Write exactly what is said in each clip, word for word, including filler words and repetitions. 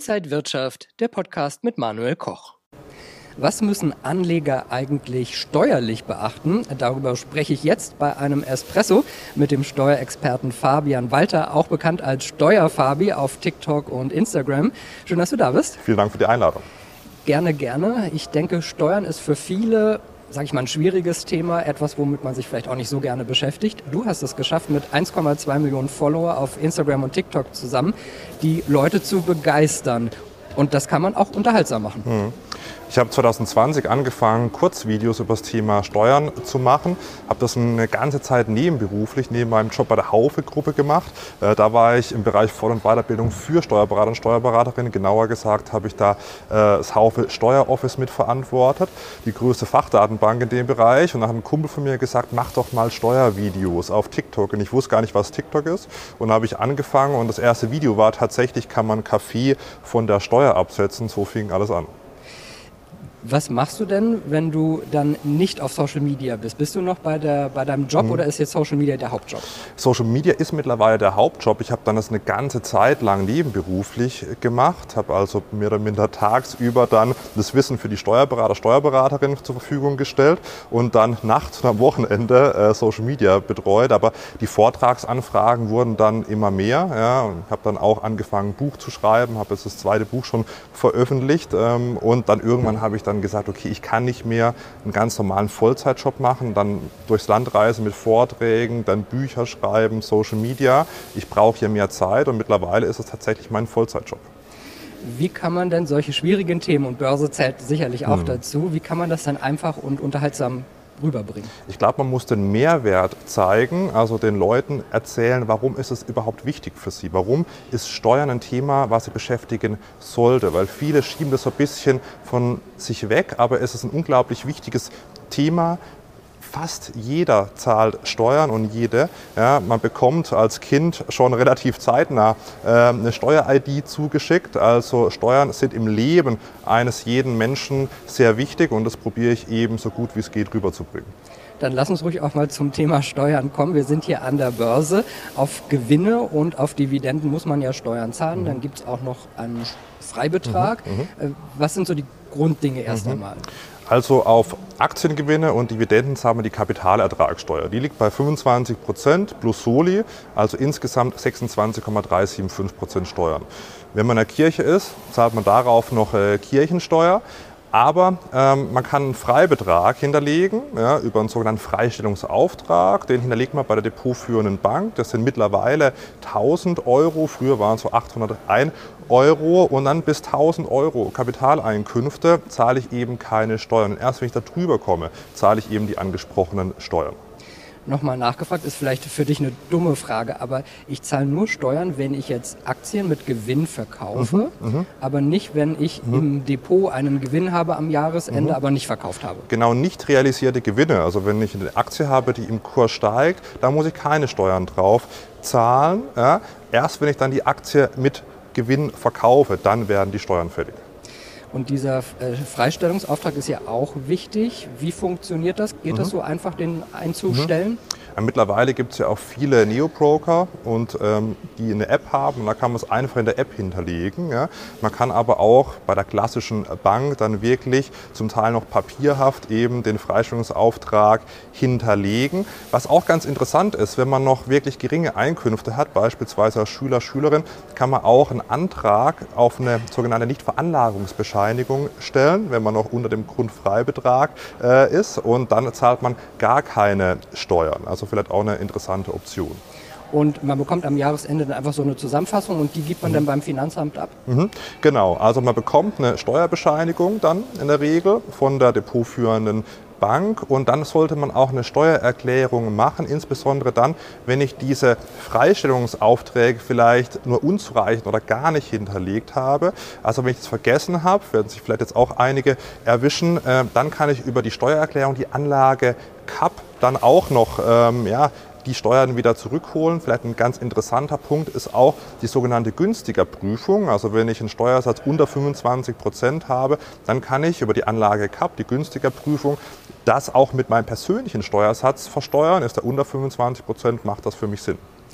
Inside Wirtschaft, der Podcast mit Manuel Koch. Was müssen Anleger eigentlich steuerlich beachten? Darüber spreche ich jetzt bei einem Espresso mit dem Steuerexperten Fabian Walter, auch bekannt als Steuerfabi auf TikTok und Instagram. Schön, dass du da bist. Vielen Dank für die Einladung. Gerne, gerne. Ich denke, Steuern ist für viele, sage ich mal, ein schwieriges Thema, etwas, womit man sich vielleicht auch nicht so gerne beschäftigt. Du hast es geschafft, mit eins Komma zwei Millionen Follower auf Instagram und TikTok zusammen, die Leute zu begeistern. Und das kann man auch unterhaltsam machen. Hm. Ich habe zwanzig zwanzig angefangen, Kurzvideos über das Thema Steuern zu machen. Habe das eine ganze Zeit nebenberuflich, neben meinem Job bei der Haufe-Gruppe gemacht. Äh, da war ich im Bereich Fort- und Weiterbildung für Steuerberater und Steuerberaterinnen. Genauer gesagt habe ich da äh, das Haufe Steueroffice mitverantwortet, die größte Fachdatenbank in dem Bereich. Und da hat ein Kumpel von mir gesagt, mach doch mal Steuervideos auf TikTok. Und ich wusste gar nicht, was TikTok ist. Und da habe ich angefangen und das erste Video war tatsächlich, kann man Kaffee von der Steuer absetzen. So fing alles an. Was machst du denn, wenn du dann nicht auf Social Media bist? Bist du noch bei, der, bei deinem Job mhm. oder ist jetzt Social Media der Hauptjob? Social Media ist mittlerweile der Hauptjob. Ich habe dann das eine ganze Zeit lang nebenberuflich gemacht, habe also mehr oder minder tagsüber dann das Wissen für die Steuerberater, Steuerberaterinnen zur Verfügung gestellt und dann nachts und am Wochenende äh, Social Media betreut. Aber die Vortragsanfragen wurden dann immer mehr. Ja, und ich habe dann auch angefangen, ein Buch zu schreiben, habe jetzt das zweite Buch schon veröffentlicht ähm, und dann irgendwann habe ich dann gesagt, okay, ich kann nicht mehr einen ganz normalen Vollzeitjob machen, dann durchs Land reisen mit Vorträgen, dann Bücher schreiben, Social Media. Ich brauche hier mehr Zeit und mittlerweile ist es tatsächlich mein Vollzeitjob. Wie kann man denn solche schwierigen Themen, und Börse zählt sicherlich auch hm. dazu, wie kann man das dann einfach und unterhaltsam rüberbringen? Ich glaube, man muss den Mehrwert zeigen, also den Leuten erzählen, warum ist es überhaupt wichtig für sie? Warum ist Steuern ein Thema, was sie beschäftigen sollte? Weil viele schieben das so ein bisschen von sich weg, aber es ist ein unglaublich wichtiges Thema. Fast jeder zahlt Steuern und jede. Ja, man bekommt als Kind schon relativ zeitnah äh, eine Steuer-I D zugeschickt. Also Steuern sind im Leben eines jeden Menschen sehr wichtig und das probiere ich eben so gut wie es geht rüberzubringen. Dann lass uns ruhig auch mal zum Thema Steuern kommen. Wir sind hier an der Börse. Auf Gewinne und auf Dividenden muss man ja Steuern zahlen. Mhm. Dann gibt es auch noch einen Freibetrag. Mhm. Was sind so die Grunddinge erst mhm. einmal? Also auf Aktiengewinne und Dividenden zahlen wir die Kapitalertragssteuer. Die liegt bei fünfundzwanzig Prozent plus Soli, also insgesamt sechsundzwanzig Komma drei sieben fünf Prozent Steuern. Wenn man in der Kirche ist, zahlt man darauf noch äh, Kirchensteuer. Aber ähm, man kann einen Freibetrag hinterlegen, ja, über einen sogenannten Freistellungsauftrag. Den hinterlegt man bei der depotführenden Bank. Das sind mittlerweile tausend Euro. Früher waren es so achthunderteins Euro. Und dann bis tausend Euro Kapitaleinkünfte zahle ich eben keine Steuern. Und erst wenn ich da drüber komme, zahle ich eben die angesprochenen Steuern. Nochmal nachgefragt, ist vielleicht für dich eine dumme Frage, aber ich zahle nur Steuern, wenn ich jetzt Aktien mit Gewinn verkaufe, mhm, aber nicht, wenn ich mhm. im Depot einen Gewinn habe am Jahresende, mhm. aber nicht verkauft habe. Genau, nicht realisierte Gewinne. Also wenn ich eine Aktie habe, die im Kurs steigt, da muss ich keine Steuern drauf zahlen. Ja. Erst wenn ich dann die Aktie mit Gewinn verkaufe, dann werden die Steuern fällig. Und dieser äh, Freistellungsauftrag ist ja auch wichtig. Wie funktioniert das? Geht mhm. das so einfach, den einzustellen? Mhm. Ja, mittlerweile gibt es ja auch viele Neobroker, und, ähm, die eine App haben. Und da kann man es einfach in der App hinterlegen. Ja. Man kann aber auch bei der klassischen Bank dann wirklich zum Teil noch papierhaft eben den Freistellungsauftrag hinterlegen. Was auch ganz interessant ist, wenn man noch wirklich geringe Einkünfte hat, beispielsweise als Schüler, Schülerin, kann man auch einen Antrag auf eine sogenannte Nichtveranlagungsbescheinigung stellen, wenn man noch unter dem Grundfreibetrag äh, ist, und dann zahlt man gar keine Steuern. Also vielleicht auch eine interessante Option. Und man bekommt am Jahresende dann einfach so eine Zusammenfassung und die gibt man mhm. dann beim Finanzamt ab? Mhm. Genau, also man bekommt eine Steuerbescheinigung dann in der Regel von der depotführenden Bank, und dann sollte man auch eine Steuererklärung machen, insbesondere dann, wenn ich diese Freistellungsaufträge vielleicht nur unzureichend oder gar nicht hinterlegt habe. Also wenn ich es vergessen habe, werden sich vielleicht jetzt auch einige erwischen, äh, dann kann ich über die Steuererklärung die Anlage K A P dann auch noch ähm, ja, die Steuern wieder zurückholen. Vielleicht ein ganz interessanter Punkt ist auch die sogenannte Günstigerprüfung. Also wenn ich einen Steuersatz unter fünfundzwanzig Prozent habe, dann kann ich über die Anlage K A P, die Günstigerprüfung, das auch mit meinem persönlichen Steuersatz versteuern. Ist der unter fünfundzwanzig Prozent, macht das für mich Sinn.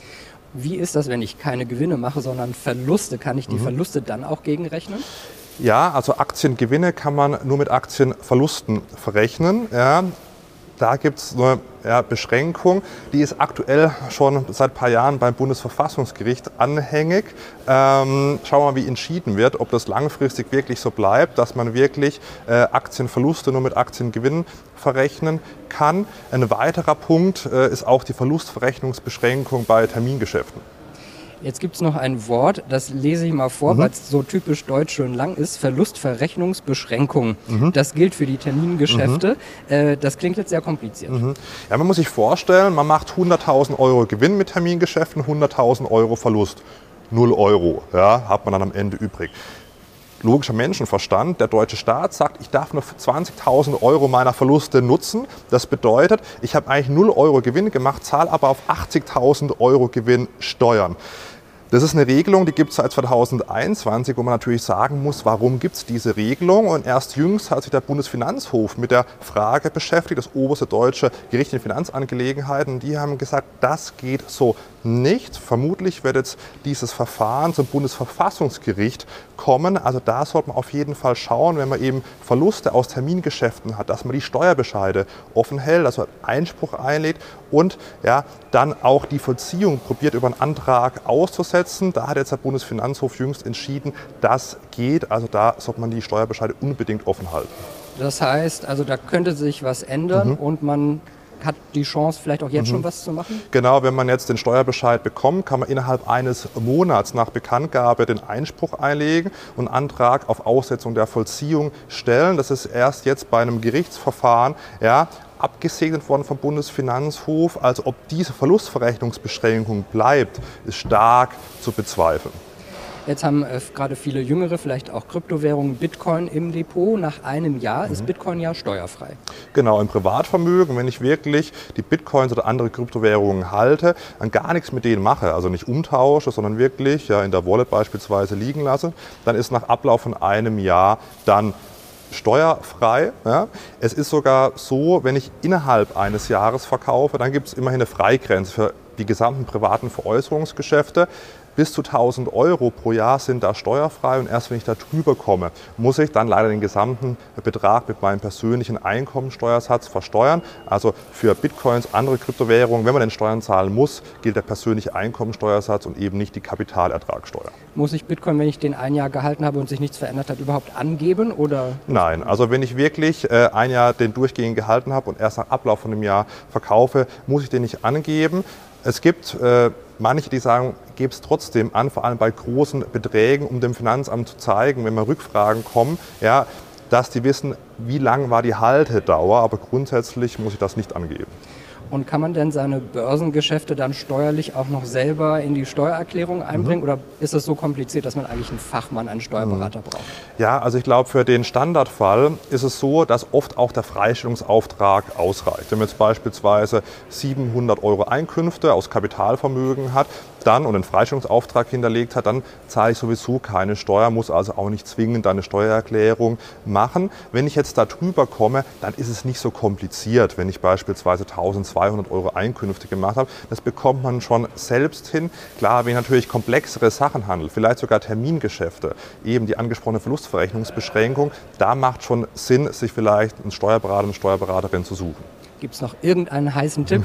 Wie ist das, wenn ich keine Gewinne mache, sondern Verluste? Kann ich die mhm. Verluste dann auch gegenrechnen? Ja, also Aktiengewinne kann man nur mit Aktienverlusten verrechnen. Ja. Da gibt es eine ja, Beschränkung, die ist aktuell schon seit ein paar Jahren beim Bundesverfassungsgericht anhängig. Ähm, schauen wir mal, wie entschieden wird, ob das langfristig wirklich so bleibt, dass man wirklich äh, Aktienverluste nur mit Aktiengewinnen verrechnen kann. Ein weiterer Punkt äh, ist auch die Verlustverrechnungsbeschränkung bei Termingeschäften. Jetzt gibt es noch ein Wort, das lese ich mal vor, mhm. weil es so typisch deutsch schön lang ist. Verlustverrechnungsbeschränkung. Mhm. Das gilt für die Termingeschäfte. Mhm. Äh, das klingt jetzt sehr kompliziert. Mhm. Ja, man muss sich vorstellen, man macht hunderttausend Euro Gewinn mit Termingeschäften, hunderttausend Euro Verlust. null Euro, ja, hat man dann am Ende übrig. Logischer Menschenverstand, der deutsche Staat sagt, ich darf nur zwanzigtausend Euro meiner Verluste nutzen. Das bedeutet, ich habe eigentlich null Euro Gewinn gemacht, zahle aber auf achtzigtausend Euro Gewinn Steuern. Das ist eine Regelung, die gibt es seit zweitausendeinundzwanzig, wo man natürlich sagen muss, warum gibt es diese Regelung? Und erst jüngst hat sich der Bundesfinanzhof mit der Frage beschäftigt, das oberste deutsche Gericht in Finanzangelegenheiten. Die haben gesagt, das geht so nicht. Vermutlich wird jetzt dieses Verfahren zum Bundesverfassungsgericht kommen. Also da sollte man auf jeden Fall schauen, wenn man eben Verluste aus Termingeschäften hat, dass man die Steuerbescheide offen hält, dass man Einspruch einlegt und ja, dann auch die Vollziehung probiert über einen Antrag auszusetzen. Da hat jetzt der Bundesfinanzhof jüngst entschieden, das geht. Also da sollte man die Steuerbescheide unbedingt offen halten. Das heißt, also da könnte sich was ändern mhm. und man hat die Chance, vielleicht auch jetzt mhm. schon was zu machen? Genau, wenn man jetzt den Steuerbescheid bekommt, kann man innerhalb eines Monats nach Bekanntgabe den Einspruch einlegen und einen Antrag auf Aussetzung der Vollziehung stellen. Das ist erst jetzt bei einem Gerichtsverfahren ja, abgesegnet worden vom Bundesfinanzhof. Also ob diese Verlustverrechnungsbeschränkung bleibt, ist stark zu bezweifeln. Jetzt haben äh, gerade viele Jüngere vielleicht auch Kryptowährungen, Bitcoin im Depot. Nach einem Jahr mhm. ist Bitcoin ja steuerfrei. Genau, im Privatvermögen, wenn ich wirklich die Bitcoins oder andere Kryptowährungen halte, dann gar nichts mit denen mache, also nicht umtausche, sondern wirklich ja, in der Wallet beispielsweise liegen lasse, dann ist nach Ablauf von einem Jahr dann steuerfrei. Ja. Es ist sogar so, wenn ich innerhalb eines Jahres verkaufe, dann gibt es immerhin eine Freigrenze für die gesamten privaten Veräußerungsgeschäfte. Bis zu tausend Euro pro Jahr sind da steuerfrei und erst wenn ich da drüber komme, muss ich dann leider den gesamten Betrag mit meinem persönlichen Einkommensteuersatz versteuern. Also für Bitcoins, andere Kryptowährungen, wenn man den Steuern zahlen muss, gilt der persönliche Einkommensteuersatz und eben nicht die Kapitalertragssteuer. Muss ich Bitcoin, wenn ich den ein Jahr gehalten habe und sich nichts verändert hat, überhaupt angeben? Oder? Nein, also wenn ich wirklich äh, ein Jahr den durchgehend gehalten habe und erst nach Ablauf von einem Jahr verkaufe, muss ich den nicht angeben. Es gibt äh, manche, die sagen, gebe es trotzdem an, vor allem bei großen Beträgen, um dem Finanzamt zu zeigen, wenn mal Rückfragen kommen, ja, dass die wissen, wie lang war die Haltedauer, aber grundsätzlich muss ich das nicht angeben. Und kann man denn seine Börsengeschäfte dann steuerlich auch noch selber in die Steuererklärung einbringen? Mhm. Oder ist es so kompliziert, dass man eigentlich einen Fachmann, einen Steuerberater braucht? Ja, also ich glaube, für den Standardfall ist es so, dass oft auch der Freistellungsauftrag ausreicht. Wenn man jetzt beispielsweise siebenhundert Euro Einkünfte aus Kapitalvermögen hat, dann und einen Freistellungsauftrag hinterlegt hat, dann zahle ich sowieso keine Steuer, muss also auch nicht zwingend eine Steuererklärung machen. Wenn ich jetzt da drüber komme, dann ist es nicht so kompliziert, wenn ich beispielsweise tausendzweihundert Euro Einkünfte gemacht habe. Das bekommt man schon selbst hin. Klar, wenn ich natürlich komplexere Sachen handelt, vielleicht sogar Termingeschäfte, eben die angesprochene Verlustverrechnungsbeschränkung, da macht schon Sinn, sich vielleicht einen Steuerberater, eine Steuerberaterin zu suchen. Gibt es noch irgendeinen heißen Tipp?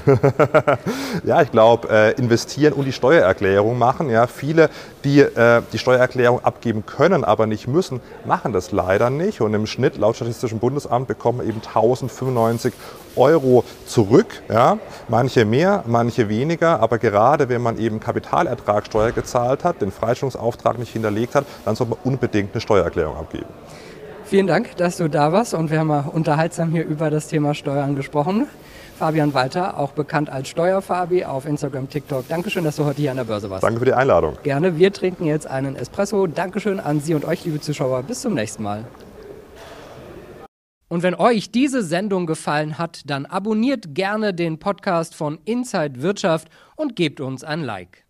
Ja, ich glaube, äh, investieren und die Steuererklärung machen. Ja, viele, die äh, die Steuererklärung abgeben können, aber nicht müssen, machen das leider nicht. Und im Schnitt, laut Statistischem Bundesamt, bekommen wir eben tausendfünfundneunzig Euro zurück. Ja, manche mehr, manche weniger. Aber gerade wenn man eben Kapitalertragssteuer gezahlt hat, den Freistellungsauftrag nicht hinterlegt hat, dann sollte man unbedingt eine Steuererklärung abgeben. Vielen Dank, dass du da warst und wir haben mal unterhaltsam hier über das Thema Steuern gesprochen. Fabian Walter, auch bekannt als Steuerfabi auf Instagram, TikTok. Dankeschön, dass du heute hier an der Börse warst. Danke für die Einladung. Gerne. Wir trinken jetzt einen Espresso. Dankeschön an Sie und euch, liebe Zuschauer. Bis zum nächsten Mal. Und wenn euch diese Sendung gefallen hat, dann abonniert gerne den Podcast von Inside Wirtschaft und gebt uns ein Like.